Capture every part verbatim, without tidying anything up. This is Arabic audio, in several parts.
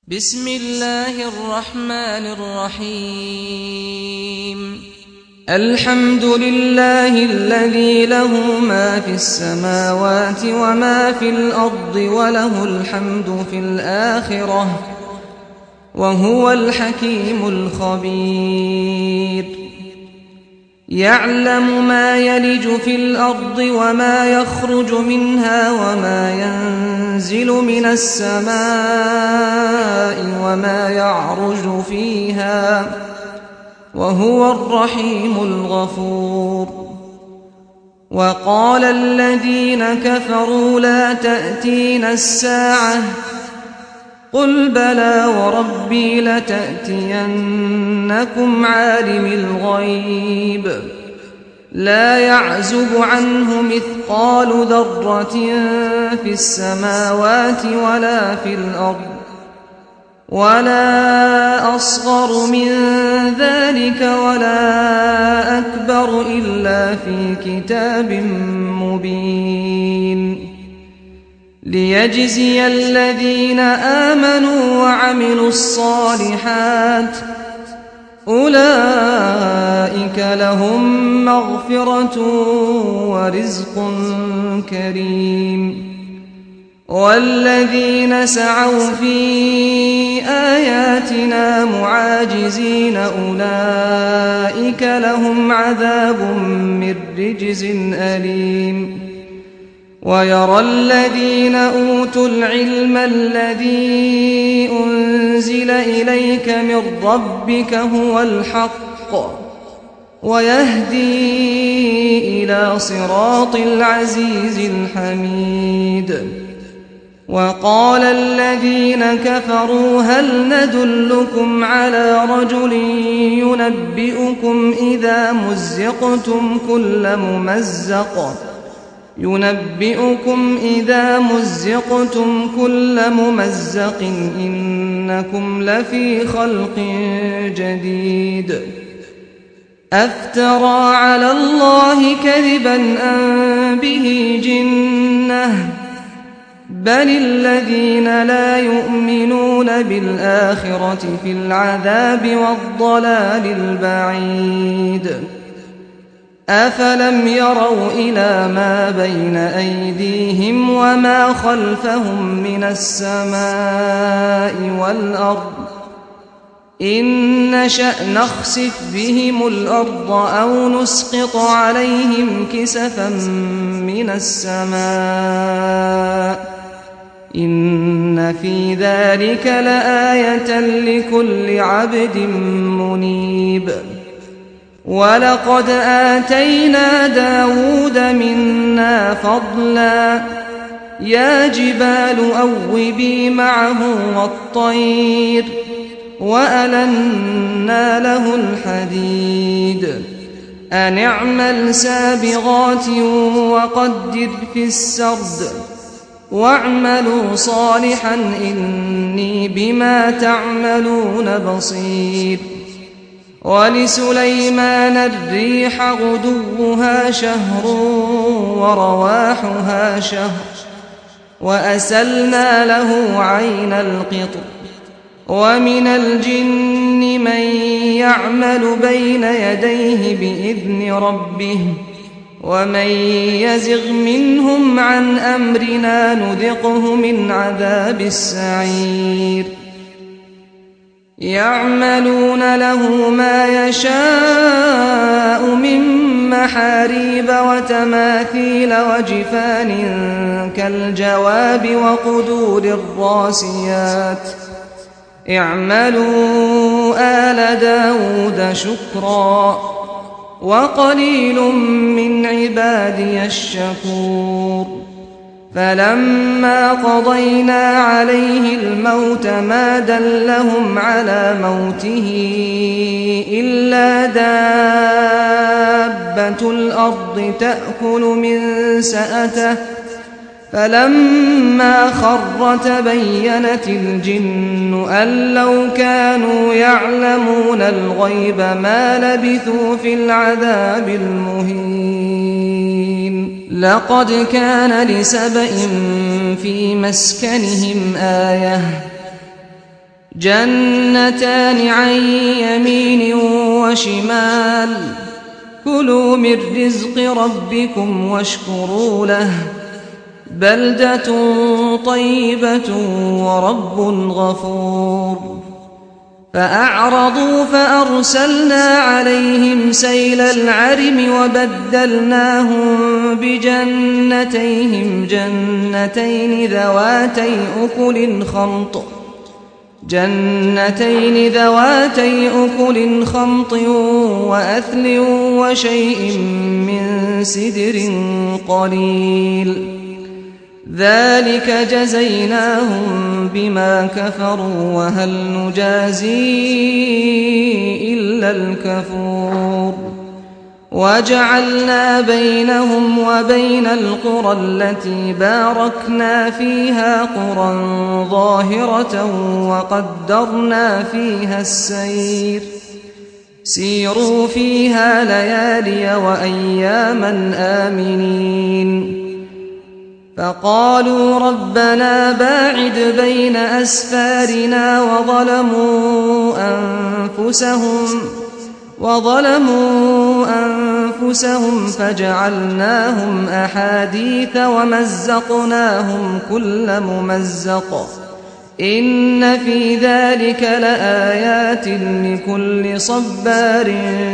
بسم الله الرحمن الرحيم الحمد لله الذي له ما في السماوات وما في الأرض وله الحمد في الآخرة وهو الحكيم الخبير يعلم ما يلج في الأرض وما يخرج منها وما ينزل من السماء وما يعرج فيها وهو الرحيم الغفور وقال الذين كفروا لا تأتينا الساعة قل بلى وربي لتأتينكم عالم الغيب لا يعزب عنه مثقال ذرة في السماوات ولا في الأرض ولا أصغر من ذلك ولا أكبر إلا في كتاب مبين ليجزي الذين آمنوا وعملوا الصالحات أولئك لهم مغفرة ورزق كريم والذين سعوا في آياتنا معاجزين أولئك لهم عذاب من رجز أليم ويرى الذين أوتوا العلم الذي أنزل إليك من ربك هو الحق ويهدي إلى صراط العزيز الحميد وقال الذين كفروا هل ندلكم على رجل ينبئكم إذا مزقتم كل ممزق ينبئكم إذا مزقتم كل ممزق إنكم لفي خلق جديد أفترى على الله كذبا أم به جنة بل الذين لا يؤمنون بالآخرة في العذاب والضلال البعيد أفلم يروا إلى ما بين أيديهم وما خلفهم من السماء والأرض إن نشأ نخسف بهم الأرض أو نسقط عليهم كسفا من السماء إن في ذلك لآية لكل عبد منيب ولقد آتينا داود منا فضلا يا جبال أوبي معه والطير وألنا له الحديد أن اعمل سابغات وقدر في السرد واعملوا صالحا إني بما تعملون بصير ولسليمان الريح غدوها شهر ورواحها شهر وأسلنا له عين القطر ومن الجن من يعمل بين يديه بإذن ربه ومن يزغ منهم عن أمرنا نذقه من عذاب السعير يعملون له ما يشاء من محاريب وتماثيل وجفان كالجواب وقدور الراسيات اعملوا آل داود شكرا وقليل من عبادي الشكور فلما قضينا عليه الموت ما دلهم على موته إلا دابة الأرض تأكل من سأته فلما خر تبينت الجن أن لو كانوا يعلمون الغيب ما لبثوا في العذاب المهين لقد كان لسبإ في مسكنهم آية جنتان عن يمين وشمال كلوا من رزق ربكم واشكروا له بلدة طيبة ورب غفور فأعرضوا فأرسلنا عليهم سيل العرم وبدلناهم بجنتيهم جنتين ذواتي أكل خمط جنتين ذواتي أكل خمط وأثل وشيء من سدر قليل ذلك جزيناهم بما كفروا وهل نجازي إلا الكفور وجعلنا بينهم وبين القرى التي باركنا فيها قرى ظاهرة وقدرنا فيها السير سيروا فيها ليالي وأياما آمنين فقالوا ربنا باعد بين أسفارنا وظلموا أنفسهم وظلموا أنفسهم فجعلناهم أحاديث ومزقناهم كل ممزق إن في ذلك لآيات لكل صبار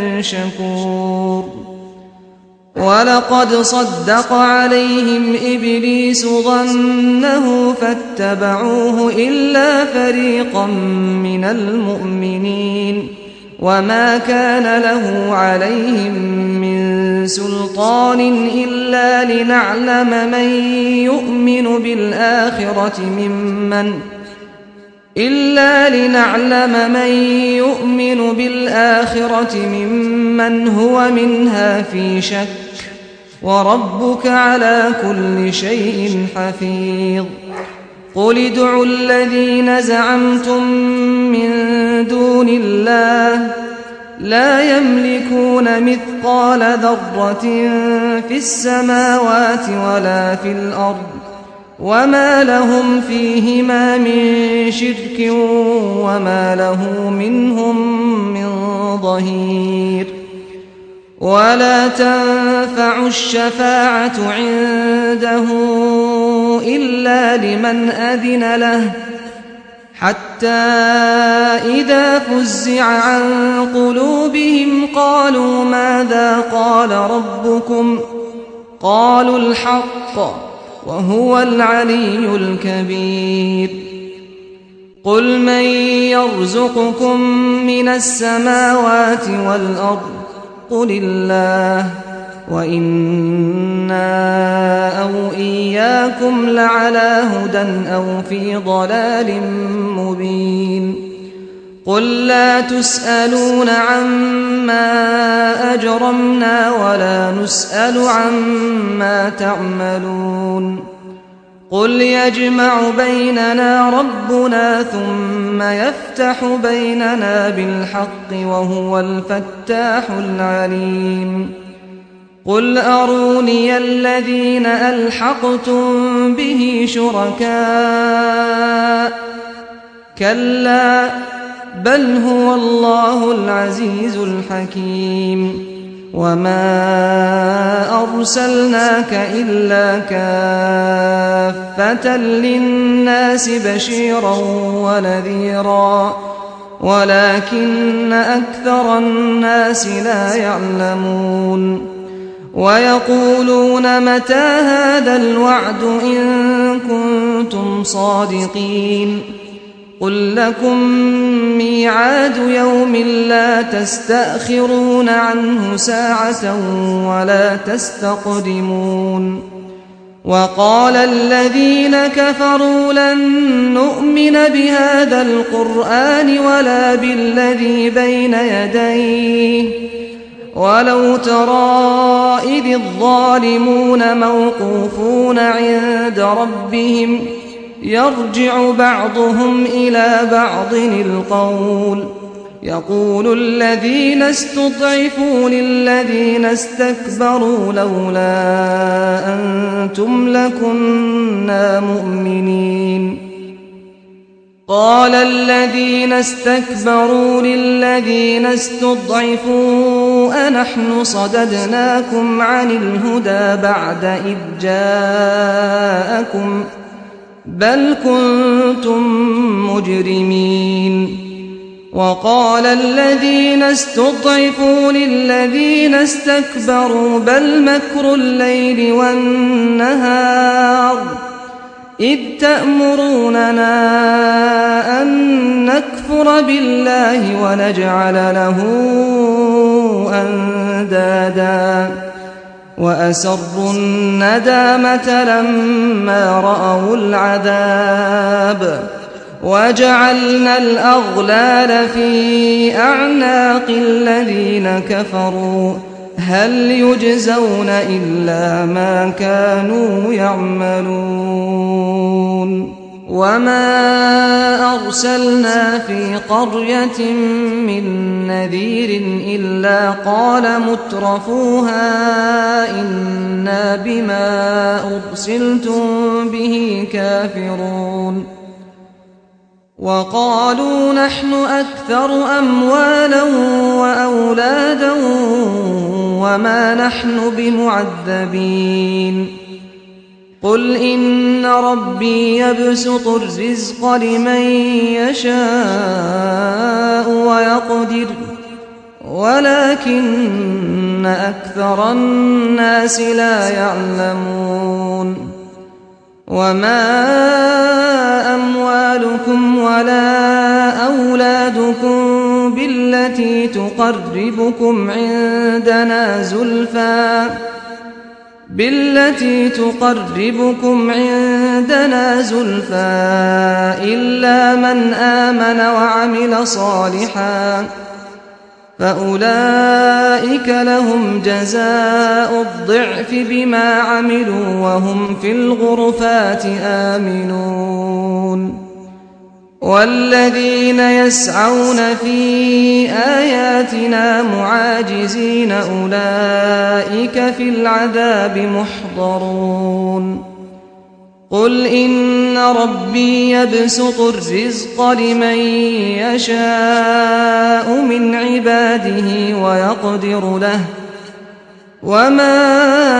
شكور ولقد صدق عليهم إبليس ظنه فاتبعوه إلا فريقا من المؤمنين وما كان له عليهم من سلطان إلا لنعلم من يؤمن بالآخرة ممن إلا لنعلم من يؤمن بالآخرة ممن هو منها في شك وربك على كل شيء حفيظ قل ادعوا الذين زعمتم من دون الله لا يملكون مثقال ذرة في السماوات ولا في الأرض وما لهم فيهما من شرك وما له منهم من ظهير ولا تنفع الشفاعة عنده إلا لمن أذن له حتى إذا فزع عن قلوبهم قالوا ماذا قال ربكم قالوا الحق وهو العلي الكبير قل من يرزقكم من السماوات والأرض قل الله وإنا أو إياكم لعلى هدى أو في ضلال مبين قل لا تسألون عما أجرمنا ولا نسأل عما تعملون قل يجمع بيننا ربنا ثم يفتح بيننا بالحق وهو الفتاح العليم قل أروني الذين ألحقتم به شركاء كلا بل هو الله العزيز الحكيم وما أرسلناك إلا كافة للناس بشيرا ونذيرا ولكن أكثر الناس لا يعلمون ويقولون متى هذا الوعد إن كنتم صادقين قل لكم ميعاد يوم لا تستأخرون عنه ساعة ولا تستقدمون وقال الذين كفروا لن نؤمن بهذا القرآن ولا بالذي بين يديه ولو ترى إذ الظالمون موقوفون عند ربهم يرجع بعضهم إلى بعض القول يقول الذين استضعفوا للذين استكبروا لولا أنتم لكنا مؤمنين قال الذين استكبروا للذين استضعفوا أنحن صددناكم عن الهدى بعد إذ جاءكم بل كنتم مجرمين وقال الذين استضعفوا للذين استكبروا بل مكر الليل والنهار إذ تأمروننا أن نكفر بالله ونجعل له أندادا وأسروا الندامة لما رأوا العذاب وجعلنا الأغلال في أعناق الذين كفروا هل يجزون إلا ما كانوا يعملون وما أرسلنا في قرية من نذير إلا قال مترفوها إنا بما أرسلتم به كافرون وقالوا نحن أكثر أموالا وأولادا وما نحن بمعذبين قل إن ربي يبسط الرزق لمن يشاء ويقدر ولكن أكثر الناس لا يعلمون وما أموالكم ولا أولادكم بالتي تقربكم عندنا زلفى بالتي تقربكم عندنا زلفى إلا من آمن وعمل صالحا فأولئك لهم جزاء الضعف بما عملوا وهم في الغرفات آمنون والذين يسعون في آياتنا معاجزين أولئك في العذاب محضرون قل إن ربي يبسط الرزق لمن يشاء من عباده ويقدر له وما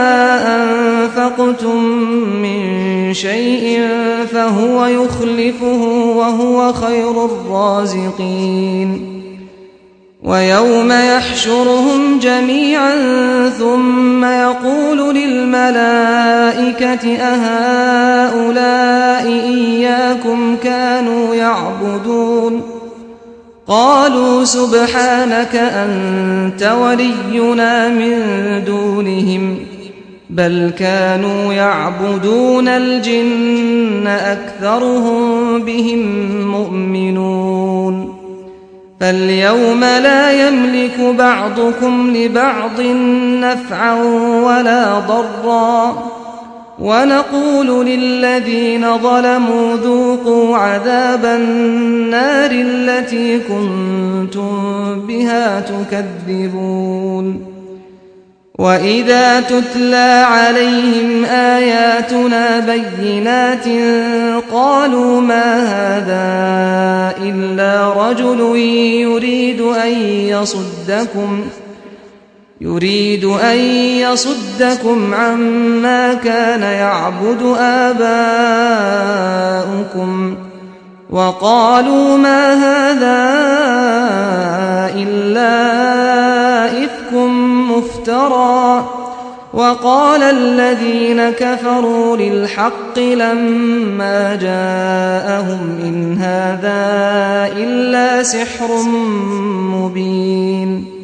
أنفقتم من شيء فهو يخلفه وهو خير الرازقين ويوم يحشرهم جميعا ثم يقول للملائكة أهؤلاء إياكم كانوا يعبدون قالوا سبحانك أنت ولينا من دونهم بل كانوا يعبدون الجن أكثرهم بهم مؤمنون فاليوم لا يملك بعضكم لبعض نفعا ولا ضرا ونقول للذين ظلموا ذوقوا عذاب النار التي كنتم بها تكذبون وإذا تتلى عليهم آياتنا بينات قالوا ما هذا إلا رجل يريد أن يصدكم يريد أن يصدكم عما كان يعبد آباؤكم وقالوا ما هذا إلا إفك مفترى وقال الذين كفروا للحق لما جاءهم إن هذا إلا سحر مبين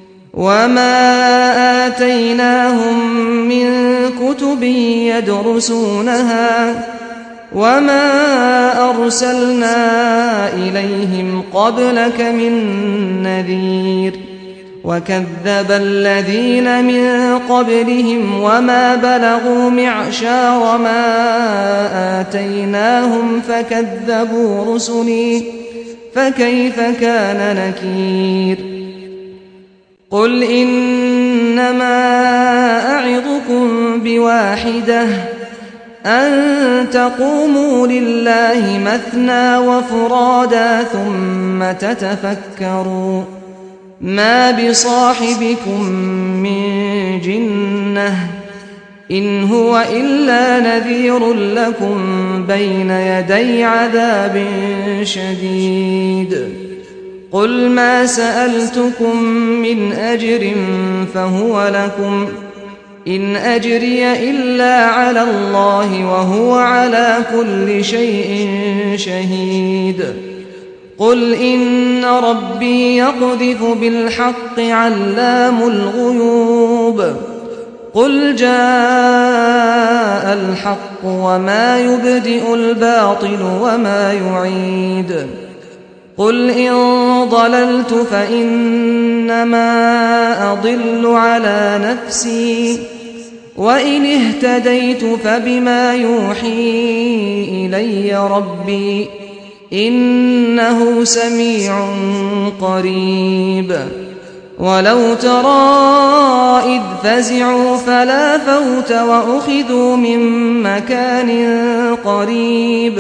وما آتيناهم من كتب يدرسونها وما أرسلنا إليهم قبلك من نذير وكذب الذين من قبلهم وما بلغوا معشار ما آتيناهم فكذبوا رسلي فكيف كان نكير قل إنما أعظكم بواحدة أن تقوموا لله مثنى وفرادا ثم تتفكروا ما بصاحبكم من جنة إن هو إلا نذير لكم بين يدي عذاب شديد قل ما سألتكم من أجر فهو لكم إن أجري إلا على الله وهو على كل شيء شهيد قل إن ربي يقذف بالحق علام الغيوب قل جاء الحق وما يبدئ الباطل وما يعيد قل إن ضللت فإنما أضل على نفسي وإن اهتديت فبما يوحي إلي ربي إنه سميع قريب ولو ترى إذ فزعوا فلا فوت وأخذوا من مكان قريب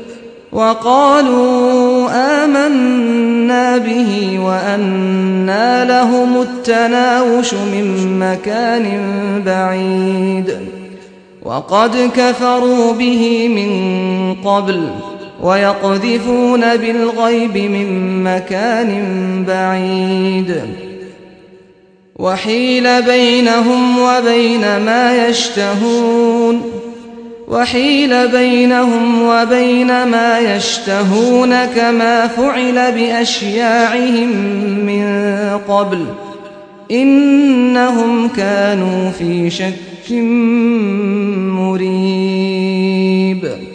وقالوا آمنا به وأنى لهم التناوش من مكان بعيد وقد كفروا به من قبل ويقذفون بالغيب من مكان بعيد وحيل بينهم وبين ما يشتهون وحيل بينهم وبين ما يشتهون كما فعل بأشياعهم من قبل إنهم كانوا في شك مريب